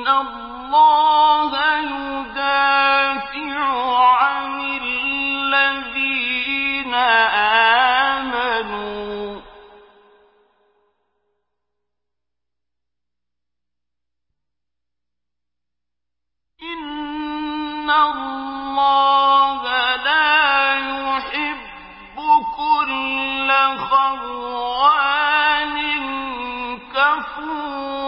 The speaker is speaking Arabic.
اللَّهَ يُدَافِعُ عَنِ الَّذِينَ آمَنُوا ۗ إِنَّ اللَّهَ لَا يُحِبُّ كُلَّ خَوَّانٍ كَفُورٍ.